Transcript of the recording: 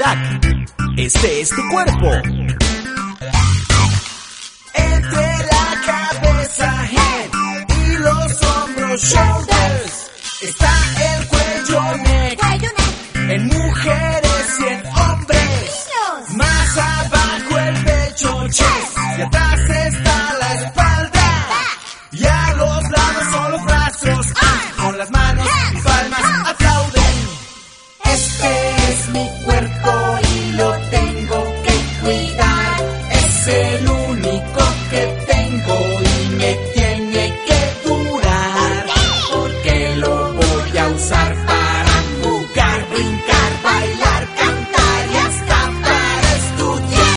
Irak. Este es tu cuerpo. Entre la cabeza, head, y los hombros, shoulders, está el cuello, neck, en mujeres y en hombres. Más abajo el pecho, chest, y atrás está la espalda. Y a los lados son los brazos, con las manos